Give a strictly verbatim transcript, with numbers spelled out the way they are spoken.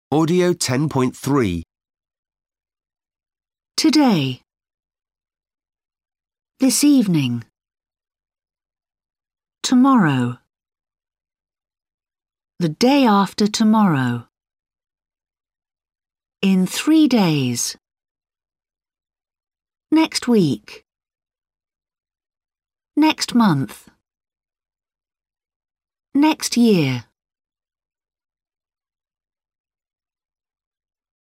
Audio ten point three. Today. This evening. Tomorrow. The day after tomorrow. In three days. Next week. Next month. Next year.